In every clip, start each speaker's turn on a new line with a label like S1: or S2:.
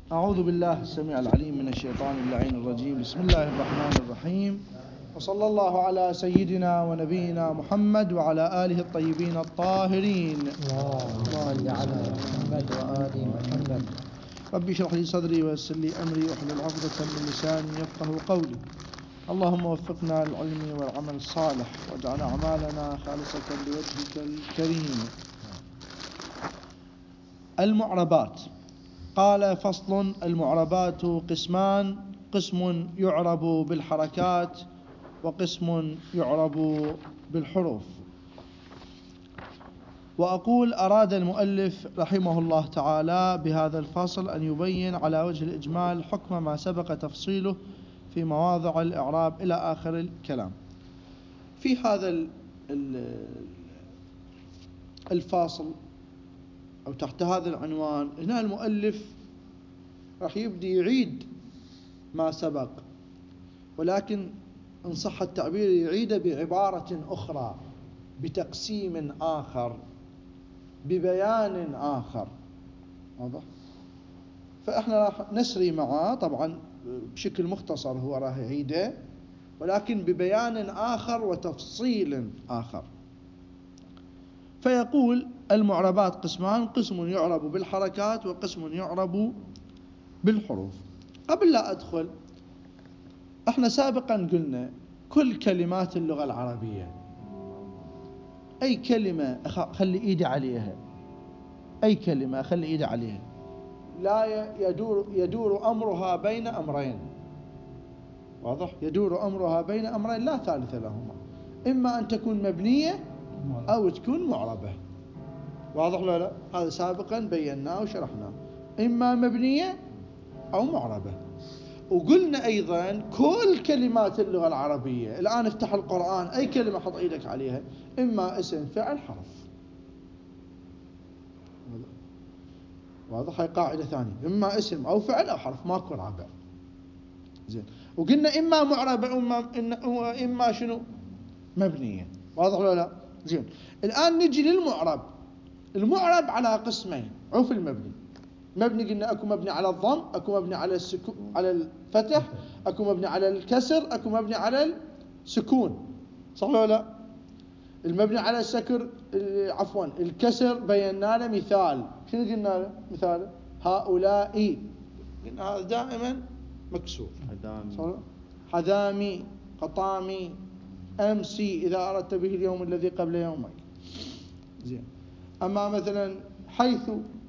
S1: أعوذ بالله السميع العليم من الشيطان اللعين الرجيم. بسم الله الرحمن الرحيم، وصلى الله على سيدنا ونبينا محمد وعلى آله الطيبين الطاهرين.
S2: اللهم صل على محمد وآل محمد.
S1: ربي اشرح لي صدري ويسر لي أمري واحلل عقدة من لساني يفقه قولي. اللهم وفقنا للعلم والعمل الصالح واجعل أعمالنا خالصة لوجهك الكريم. المعربات. قال: فصل. المعربات قسمان: قسم يعرب بالحركات وقسم يعرب بالحروف. وأقول: أراد المؤلف رحمه الله تعالى بهذا الفصل أن يبين على وجه الإجمال حكم ما سبق تفصيله في مواضع الإعراب إلى آخر الكلام. في هذا الفاصل أو تحت هذا العنوان هنا المؤلف راح يبدي يعيد ما سبق، ولكن إن صح التعبير يعيده بعبارة أخرى، بتقسيم آخر، ببيان آخر. واضح؟ فإحنا راح نسري معاه طبعا بشكل مختصر، هو راح يعيده ولكن ببيان آخر وتفصيل آخر. فيقول: المعربات قسمان: قسم يعرب بالحركات وقسم يعرب بالحروف. قبل لا أدخل، احنا سابقا قلنا كل كلمات اللغة العربية، أي كلمة خلي إيدي عليها، أي كلمة خلي إيدي عليها لا يدور أمرها بين أمرين. واضح؟ يدور أمرها بين أمرين لا ثالث لهما، إما أن تكون مبنية أو تكون معربة. واضح ولا لا؟ هذا سابقا بيناه وشرحناه، إما مبنية أو معربة. وقلنا أيضا كل كلمات اللغة العربية، الآن افتح القرآن، أي كلمة حط إيدك عليها، إما اسم فعل حرف. واضح؟ هاي قاعدة ثانية، إما اسم أو فعل أو حرف، ماكو رابع. زين. وقلنا إما معربة إما شنو؟ مبنية. واضح ولا لا؟ زين. الآن نجي للمعرب. المعرب على قسمين: عوف المبني. مبني قلنا اكو مبني على الضم، اكو مبني على على الفتح، اكو مبني على الكسر، اكو مبني على السكون. صح ولا لا؟ المبني على الكسر بينا له مثال. شنو قلنا له مثال؟ هؤلاء، قلنا هذا دائما مكسور. حذامي، قطامي، امسي اذا اردت به اليوم الذي قبل يومك. زين. اما مثلا حيث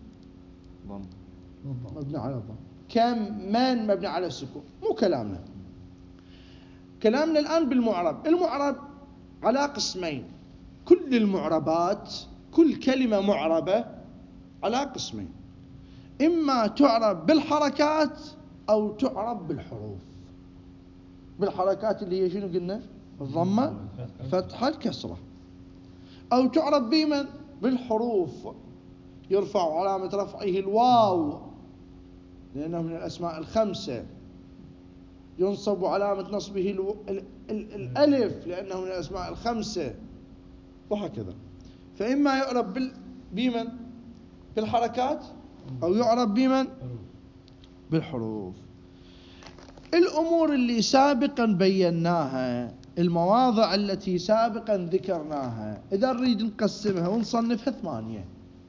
S1: مبني على الضم، كم، من مبني على السكون. مو كلامنا الآن بالمعرب. المعرب على قسمين. كل المعربات، كل كلمة معربة على قسمين: إما تعرب بالحركات أو تعرب بالحروف. بالحركات اللي هي شنو قلنا؟ الضمة، فتحة، الكسرة. أو تعرب بمن؟ بالحروف. يرفع علامة رفعه الواو لأنه من الأسماء الخمسة. ينصب علامة نصبه الألف لأنه من الأسماء الخمسة، وهكذا. فإما يعرب بمن؟ بالحركات، أو يعرب بمن؟ بالحروف. الأمور اللي سابقا بيناها، المواضع التي سابقا ذكرناها، إذا نريد نقسمها ونصنفها 8.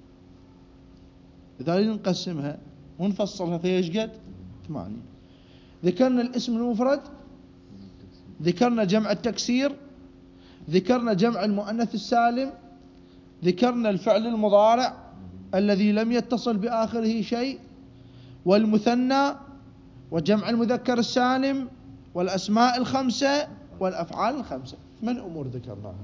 S1: إذا نريد نقسمها ونفصلها في ايش قد؟ 8. ذكرنا الاسم المفرد، ذكرنا جمع التكسير، ذكرنا جمع المؤنث السالم، ذكرنا الفعل المضارع الذي لم يتصل بآخره شيء، والمثنى، وجمع المذكر السالم، والأسماء الخمسة، والأفعال الخمسة. 8 أمور ذكرناها.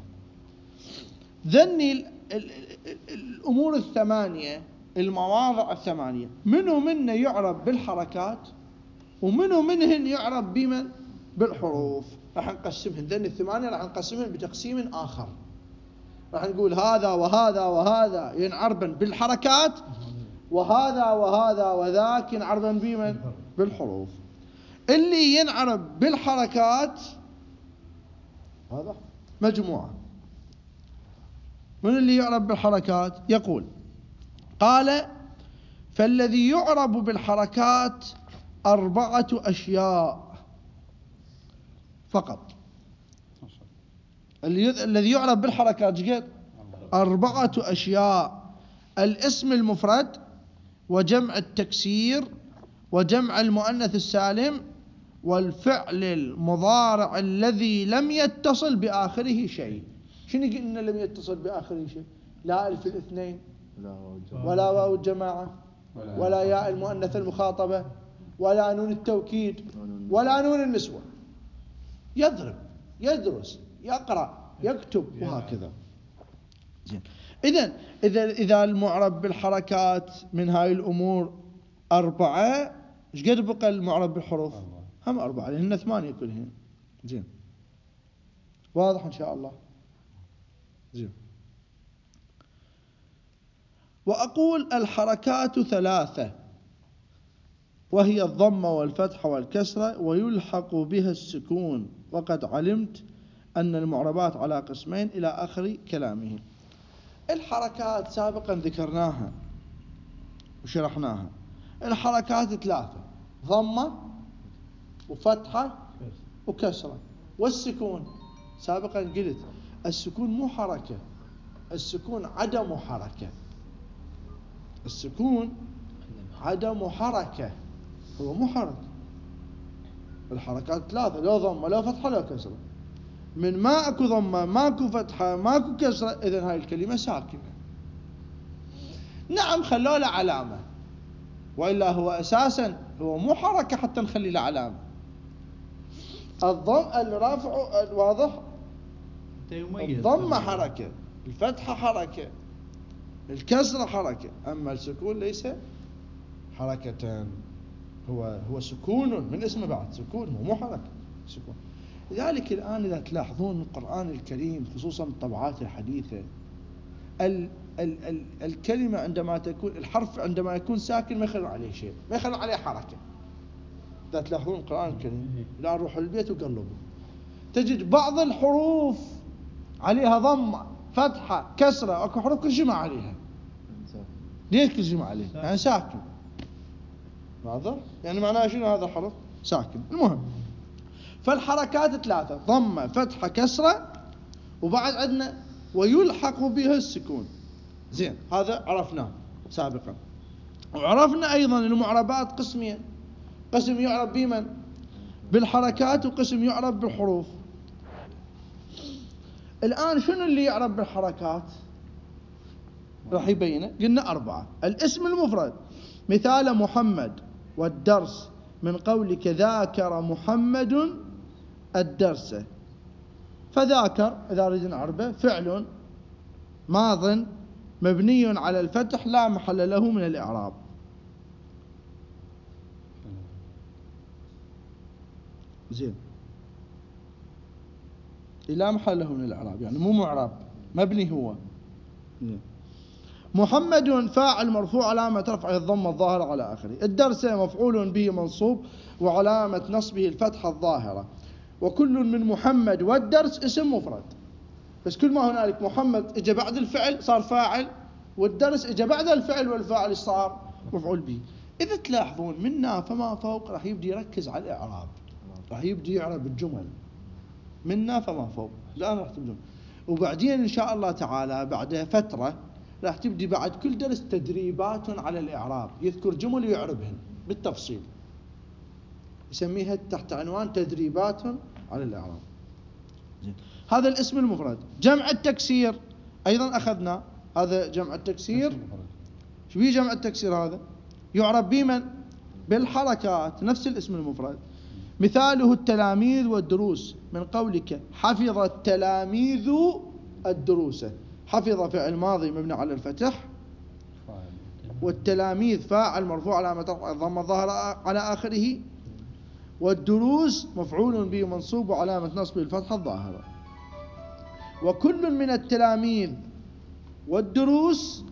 S1: ذني الأمور 8، المواضع 8، منه منه يعرب بالحركات، ومنه منهن يعرب بمن؟ بالحروف. راح نقسمهن ذني 8، راح نقسمهن بتقسيم آخر. راح نقول هذا وهذا وهذا ينعربن بالحركات، وهذا وهذا وذاك ينعربن بمن؟ بالحروف. اللي ينعرب بالحركات هذا مجموعة. من اللي يعرب بالحركات؟ يقول: قال: فالذي يعرب بالحركات 4 أشياء فقط. الذي يعرب بالحركات قد 4 أشياء: الاسم المفرد، وجمع التكسير، وجمع المؤنث السالم، والفعل المضارع الذي لم يتصل بآخره شيء. شنو قلنا لم يتصل بآخره شيء؟ لا ألف الاثنين، ولا واو الجماعة، ولا ياء المؤنث المخاطبة، ولا نون التوكيد، ولا نون النسوة. يضرب، يدرس، يقرأ، يكتب، وهكذا. إذا المعرب بالحركات من هاي الأمور 4، إيش قد بقى المعرب بالحروف؟ هم 4، لأنهن 8 كلهن. زين، واضح إن شاء الله. زين. وأقول الحركات 3، وهي الضمة والفتحة والكسرة، ويلحق بها السكون، وقد علمت أن المعربات على قسمين، إلى آخر كلامه. الحركات سابقا ذكرناها وشرحناها. الحركات 3: ضمة وفتحة وكسرة. والسكون سابقا قلت السكون مو حركة، السكون عدم حركة. السكون عدم حركة، هو مو حركة. الحركات 3: لا ضمة لا فتحة لا كسرة. من ما اكو ضمة ماكو فتحة ماكو كسرة، اذن هاي الكلمة ساكنة. نعم خلوا له علامة، وإلا هو أساسا هو مو حركة حتى نخلي له علامة. الرفع الواضح، الضمة حركة، الفتحة حركة، الكسرة حركة، أما السكون ليس حركة، هو سكون من اسمه بعد، سكون هو مو حركة، سكون. لذلك الآن إذا تلاحظون القرآن الكريم خصوصا الطبعات الحديثة، الكلمة عندما تكون، الحرف عندما يكون ساكن ما يخلون عليه شيء، ما يخلون عليه حركة. إذا تلاحظون القرآن الكريم، لا نروح البيت وقلبوا، تجد بعض الحروف عليها ضمة فتحة كسرة، أكو حروف كل شيء ما عليها. ليش كل شيء ما عليه؟ يعني ساكن. واضح؟ يعني معناه شنو هذا الحرف؟ ساكن. المهم، فالحركات 3: ضمة فتحة كسرة، وبعد عندنا ويلحق بها السكون. زين، هذا عرفناه سابقا. وعرفنا أيضا المعربات قسمين: قسم يعرب بمن؟ بالحركات، وقسم يعرب بالحروف. الآن شنو اللي يعرب بالحركات؟ راح يبينه. قلنا 4: الاسم المفرد، مثال محمد والدرس، من قولك ذاكر محمد الدرس. فذاكر إذا أريد نعربه فعل ماض مبني على الفتح لا محل له من الإعراب. زين، لا محل له من الإعراب يعني مو معرب، مبني هو. زين. محمد فاعل مرفوع علامة رفعه الضمة الظاهرة على آخره. الدرس مفعول به منصوب وعلامة نصبه الفتحة الظاهرة. وكل من محمد والدرس اسم مفرد، بس كل ما هنالك محمد اجى بعد الفعل صار فاعل، والدرس اجى بعد الفعل والفاعل صار مفعول به. إذا تلاحظون منا فما فوق راح يبدي يركز على الإعراب، راح يبدي يعرب الجمل منا فما فوق. الآن راح تبدون، وبعدين إن شاء الله تعالى بعد فترة راح تبدي بعد كل درس تدريبات على الإعراب، يذكر جمل ويعربهن بالتفصيل، يسميها تحت عنوان تدريبات على الإعراب. هذا الاسم المفرد. جمع التكسير أيضا أخذنا، هذا جمع التكسير. شو بيه جمع التكسير؟ هذا يعرب بمن؟ بالحركات، نفس الاسم المفرد. مثاله التلاميذ والدروس، من قولك حفظ التلاميذ الدروس. حفظ فعل ماضي مبني على الفتح، والتلاميذ فاعل مرفوع علامة الضمة الظاهرة على آخره، والدروس مفعول به منصوب وعلامة نصبه الفتحة الظاهرة. وكل من التلاميذ والدروس،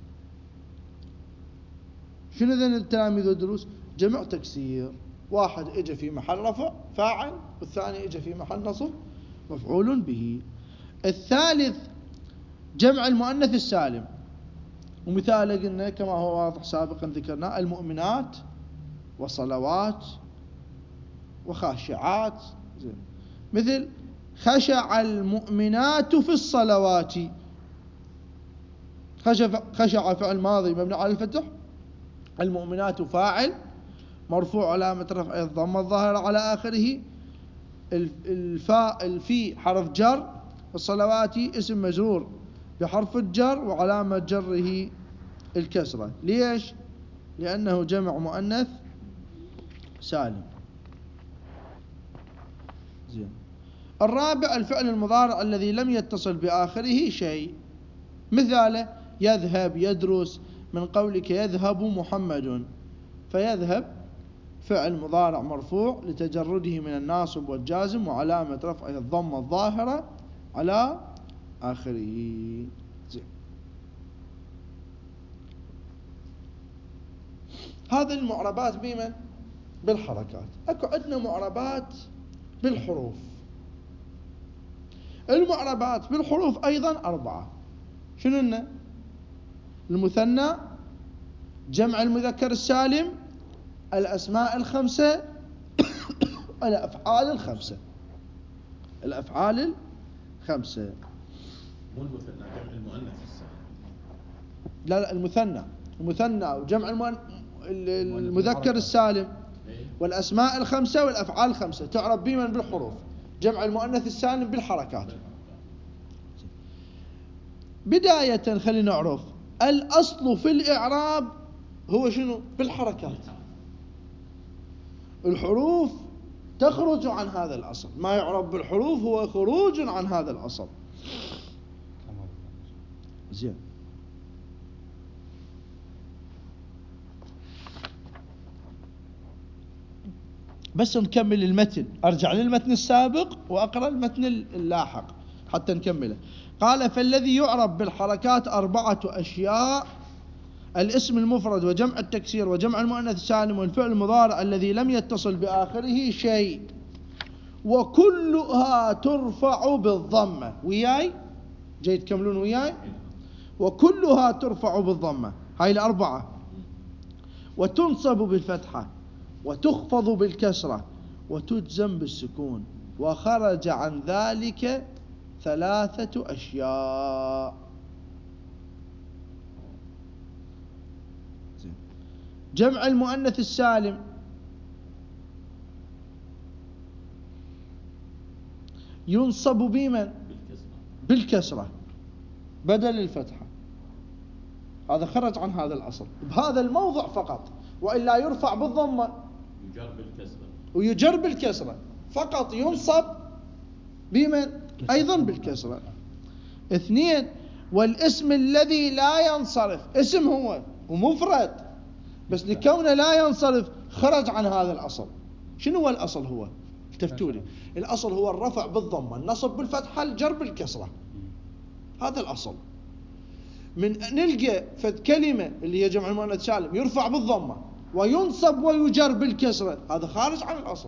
S1: شنو ذن التلاميذ والدروس؟ جمع تكسير، واحد اجى في محل رفع فاعل، والثاني اجى في محل نصب مفعول به. الثالث جمع المؤنث السالم، ومثال قلنا كما هو واضح سابقا ذكرنا المؤمنات وصلوات وخاشعات، مثل خشع المؤمنات في الصلوات. خشع فعل ماضي مبني على الفتح، المؤمنات فاعل مرفوع علامة رفعه الضمة الظاهرة على آخره، الفي حرف جر، الصلوات اسم مجرور بحرف الجر وعلامة جره الكسرة. ليش؟ لأنه جمع مؤنث سالم. زين. الرابع الفعل المضارع الذي لم يتصل بآخره شيء، مثاله يذهب، يدرس، من قولك يذهب محمد، فيذهب فعل مضارع مرفوع لتجرده من الناصب والجازم وعلامة رفعه الضمة الظاهرة على آخره. زين. هذه المعربات بمن؟ بالحركات. اكو عندنا معربات بالحروف. المعربات بالحروف ايضا 4. شنو؟ المثنى، جمع المذكر السالم، الاسماء الخمسة، الافعال الخمسة. الافعال الخمسة.
S3: مو المثنى، جمع المؤنث السالم.
S1: لا المثنى وجمع المذكر السالم والاسماء الخمسة والافعال الخمسة تعرب بمن؟ بالحروف. جمع المؤنث السالم بالحركات. بداية خلينا نعرف الأصل في الإعراب هو شنو؟ بالحركات. الحروف تخرج عن هذا الأصل، ما يعرب بالحروف هو خروج عن هذا الأصل. زين. بس نكمل المتن، أرجع للمتن السابق وأقرأ المتن اللاحق حتى نكمله. قال فالذي يعرب بالحركات 4 أشياء: الاسم المفرد وجمع التكسير وجمع المؤنث السالم والفعل المضارع الذي لم يتصل بآخره شيء، وكلها ترفع بالضمة. وياي؟ جاي تكملون وياي؟ وكلها ترفع بالضمة، هاي 4. وتنصب بالفتحة وتخفض بالكسرة وتجزم بالسكون، وخرج عن ذلك 3 أشياء. جمع المؤنث السالم ينصب بمن؟ بالكسرة بدل الفتحة. هذا خرج عن هذا الأصل بهذا الموضع فقط، وإلا يرفع بالضمة ويجر بالكسرة فقط. ينصب بمن؟ أيضا بالكسرة. 2. والاسم الذي لا ينصرف، اسم هو ومفرد بس لكونه لا ينصرف خرج عن هذا الأصل. شنو هو الأصل؟ هو التفتولي. الأصل هو الرفع بالضمة، النصب بالفتحة، الجر بالكسرة. هذا الأصل. من نلقى فد كلمة اللي هي جمع المؤنث سالم يرفع بالضمة وينصب ويجر بالكسرة، هذا خارج عن الأصل.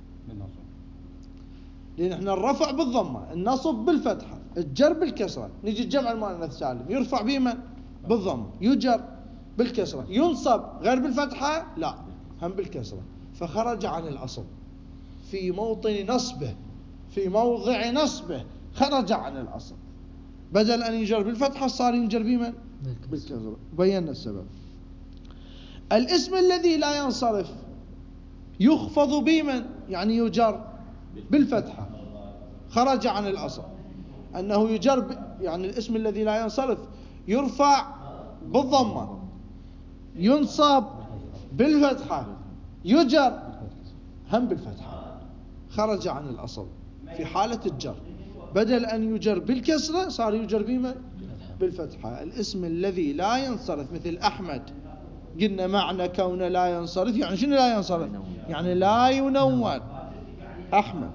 S1: لأن احنا الرفع بالضمة، النصب بالفتحة، الجر بالكسرة. نجي جمع المؤنث سالم يرفع بما؟ بالضمة، يجر بالكسرة، ينصب غير بالفتحة لا هم بالكسرة، فخرج عن الأصل في موطن نصبه، في موضع نصبه خرج عن الأصل. بدل أن يجر بالفتحة صار ينجر بما؟ بالكسرة. بينا السبب. الاسم الذي لا ينصرف يخفض بمن؟ يعني يجر بالفتحة، خرج عن الأصل. أنه يجر يعني الاسم الذي لا ينصرف يرفع بالضمة، ينصب بالفتحة، يجر هم بالفتحة، خرج عن الأصل في حالة الجر. بدل أن يجر بالكسرة صار يجر بما؟ بالفتحة. الاسم الذي لا ينصرف مثل أحمد، قلنا معنى كونه لا ينصرف يعني شنو لا ينصرف؟ يعني لا ينون. أحمد.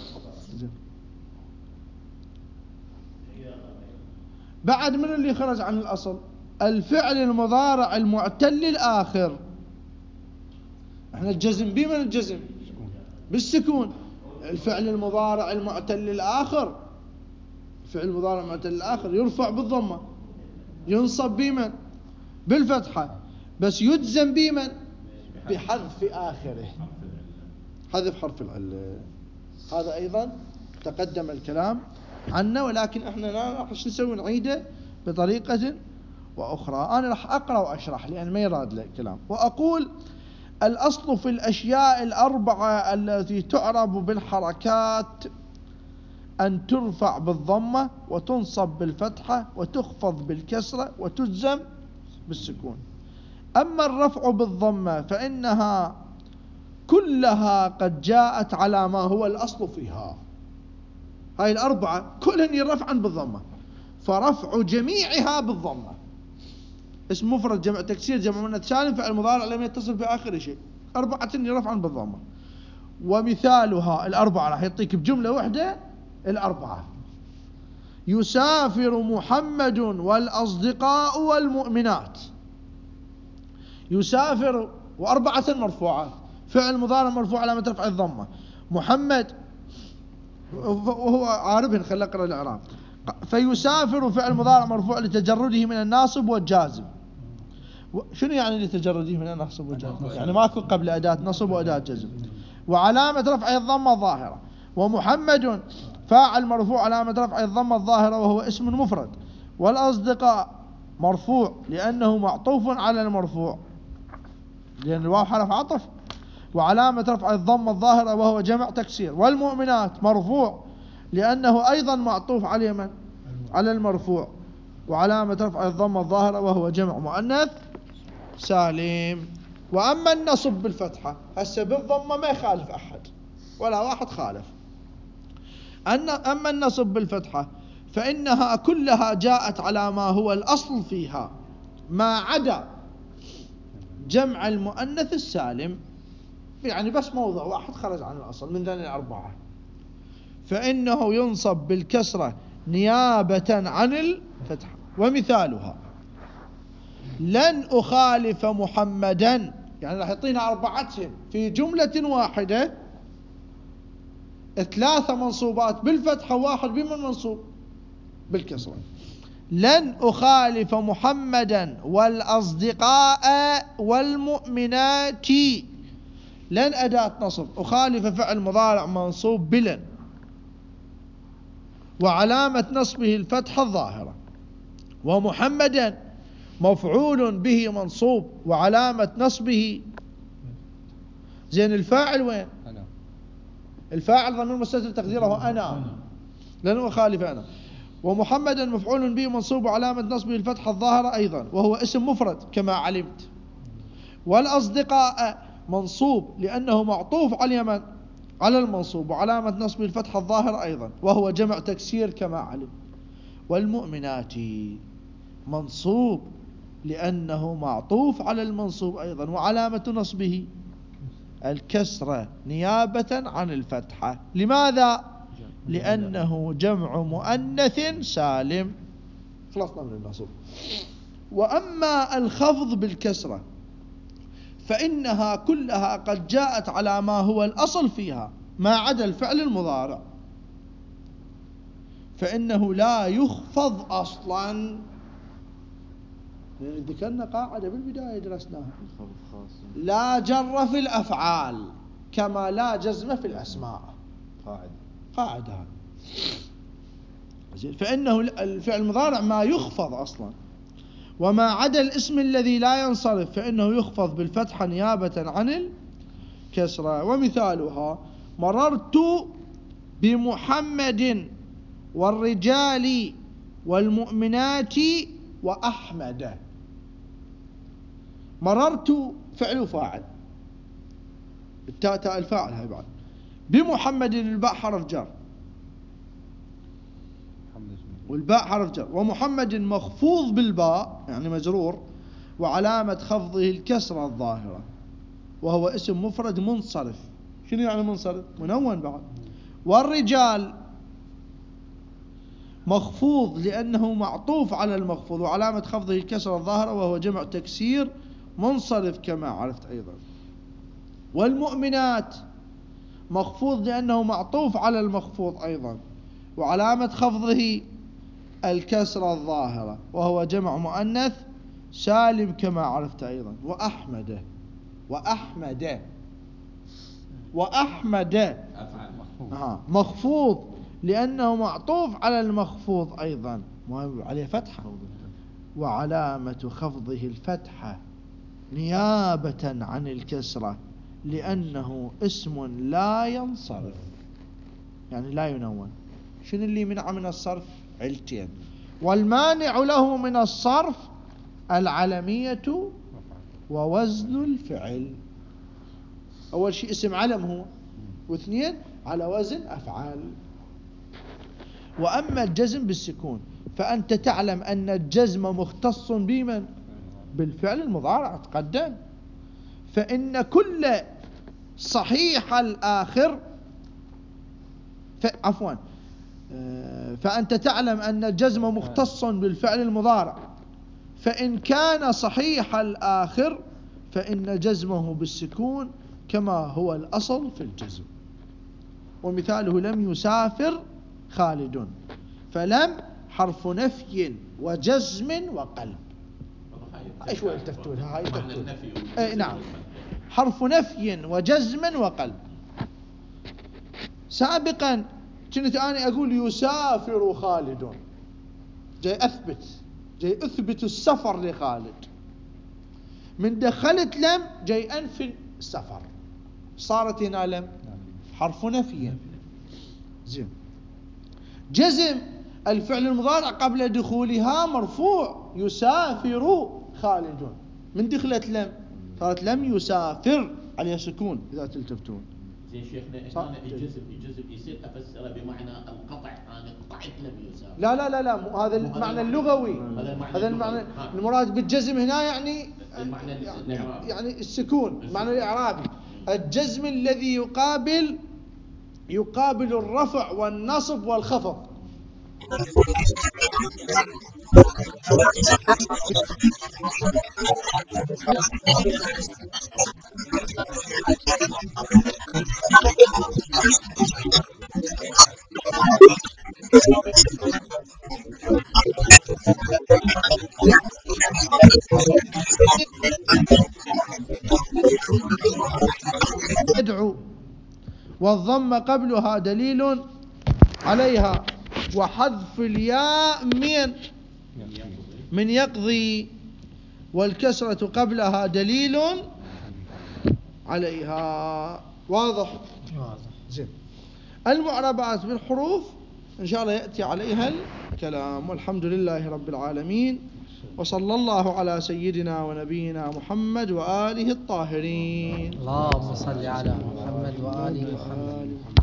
S1: بعد من اللي خرج عن الأصل؟ الفعل المضارع المعتل الآخر. احنا الجزم بمن؟ الجزم بالسكون. الفعل المضارع المعتل الآخر، الفعل المضارع المعتل الآخر يرفع بالضمة، ينصب بمن؟ بالفتحة، بس يجزم بمن؟ بحذف آخره، حذف حرف العلة. هذا أيضا تقدم الكلام عنه، ولكن احنا راح نسوي نعيده بطريقة وأخرى. أنا راح أقرأ وأشرح لأن ما يراد له كلام. وأقول: الأصل في الأشياء الأربعة التي تعرب بالحركات أن ترفع بالضمة وتنصب بالفتحة وتخفض بالكسرة وتجزم بالسكون. أما الرفع بالضمة فإنها كلها قد جاءت على ما هو الأصل فيها. هاي الأربعة كلهن يرفعا بالضمة، فرفع جميعها بالضمة. اسم مفرد، جمع تكسير، جمع مؤنث سالم، فعل مضارع لم يتصل بآخر شيء، أربعة يرفعا بالضمة. ومثالها الأربعة راح يعطيك بجملة واحدة الأربعة: يسافر محمد والأصدقاء والمؤمنات. يسافر وأربعة مرفوعات، فعل مضارع مرفوع علامة رفع الضمة. محمد وهو عارفين، خلينا نقرأ الإعراب. فيسافر فعل مضارع مرفوع لتجرده من الناصب والجازم. شنو يعني لتجرده من الناصب والجازم؟ يعني ماكو قبل أداة نصب وأداة جزم. وعلامة رفع الضمة الظاهرة. ومحمد فاعل مرفوع علامة رفع الضمة الظاهرة وهو اسم مفرد. والأصدقاء مرفوع لأنه معطوف على المرفوع، لأن الواو حرف عطف، وعلامة رفع الضمة الظاهرة وهو جمع تكسير. والمؤمنات مرفوع لأنه أيضا معطوف على من؟ على المرفوع، وعلامة رفع الضمة الظاهرة وهو جمع مؤنث سالم. وأما النصب بالفتحة، هسه بالضمة ما يخالف أحد ولا واحد خالف. أما النصب بالفتحة فإنها كلها جاءت على ما هو الأصل فيها ما عدا جمع المؤنث السالم، يعني بس موضع واحد خرج عن الأصل من ذني الأربعة، فإنه ينصب بالكسرة نيابة عن الفتحة. ومثالها: لن أخالف محمدا، يعني راح يعطينا أربعتهم في جملة واحدة، ثلاثة منصوبات بالفتحة واحد بمن منصوب بالكسرة. لن أخالف محمدا والأصدقاء والمؤمنات. لن أداة نصب، أخالف فعل مضارع منصوب بلن، وعلامة نصبه الفتحة الظاهرة. ومحمدا مفعول به منصوب وعلامة نصبه زين الفاعل وين؟ أنا. الفاعل ضمير مستتر تقديره أنا، لن أخالف أنا. ومحمدا مفعول به منصوب وعلامة نصبه الفتحة الظاهرة أيضا وهو اسم مفرد كما علمت. والأصدقاء منصوب لأنه معطوف على اليمن على المنصوب وعلامة نصبه الفتحة الظاهرة أيضا وهو جمع تكسير كما علم. والمؤمنات منصوب لأنه معطوف على المنصوب أيضا وعلامة نصبه الكسرة نيابة عن الفتحة. لماذا؟ لأنه جمع مؤنث سالم. خلصنا من النصب. وأما الخفض بالكسرة فإنها كلها قد جاءت على ما هو الأصل فيها ما عدا الفعل المضارع، فإنه لا يخفض أصلا. ذكرنا قاعدة بالبداية درسناها: لا جر في الأفعال كما لا جزم في الأسماء. قاعدة. فإنه الفعل المضارع ما يخفض أصلا، وما عدا الاسم الذي لا ينصرف فإنه يخفض بالفتحة نيابة عن الكسرة. ومثالها: مررت بمحمد والرجال والمؤمنات وأحمد. مررت فعل وفاعل، التاء الفاعل هاي بعد. بمحمد الباء حرف جر والباء حرف جر، ومحمد مخفوض بالباء يعني مجرور وعلامة خفضه الكسرة الظاهرة وهو اسم مفرد منصرف. شنو يعني منصرف؟ منون بعد. والرجال مخفوض لأنه معطوف على المخفوض وعلامة خفضه الكسرة الظاهرة وهو جمع تكسير منصرف كما عرفت أيضا. والمؤمنات مخفوض لأنه معطوف على المخفوض أيضا وعلامة خفضه الكسرة الظاهرة وهو جمع مؤنث سالم كما عرفت أيضا، وأحمد
S3: أفعل.
S1: مخفوض لأنه معطوف على المخفوض أيضا عليه فتحة، وعلامة خفضه الفتحة نيابة عن الكسرة لأنه اسم لا ينصرف، يعني لا ينون. شنو اللي منع من الصرف؟ علتين. والمانع له من الصرف العلمية ووزن الفعل. أول شيء اسم علم هو، واثنين على وزن أفعال. وأما الجزم بالسكون فأنت تعلم أن الجزم مختص بمن؟ بالفعل المضارع تقدم. فإن كل صحيح الآخر فأنت تعلم أن الجزم مختص بالفعل المضارع، فإن كان صحيح الآخر فإن جزمه بالسكون كما هو الأصل في الجزم. ومثاله لم يسافر خالد، فلم حرف نفي وجزم وقلب. ايش هو التفتونها هاي تفتون؟ اي نعم، حرف نفي وجزم وقلب. سابقا كنت أنا أقول يسافر خالد، جاي أثبت السفر لخالد. من دخلت لم جاي أنفي السفر، صارت هنا لم حرف نفي. زين. جزم الفعل المضارع قبل دخولها مرفوع، يسافر خالد. من دخلت لم صارت لم يسافر، عليه سكون إذا تلتفتون.
S3: زين شيخنا هنا الجزم يصير افسره بمعنى القطع، انا قطعت لم يسافر.
S1: لا هذا المعنى اللغوي، هذا المعنى المراد بالجزم هنا يعني
S3: المعنى الإعرابي،
S1: يعني السكون، المعنى الإعرابي. الجزم الذي يقابل الرفع والنصب والخفض. يدعو، والضم قبلها دليل عليها، وحذف الياء من يقضي، والكسرة قبلها دليل عليها. واضح؟ زين. المعربات بالحروف إن شاء الله يأتي عليها الكلام. والحمد لله رب العالمين، وصلى الله على سيدنا ونبينا محمد وآله الطاهرين.
S2: اللهم صل على محمد وآل محمد.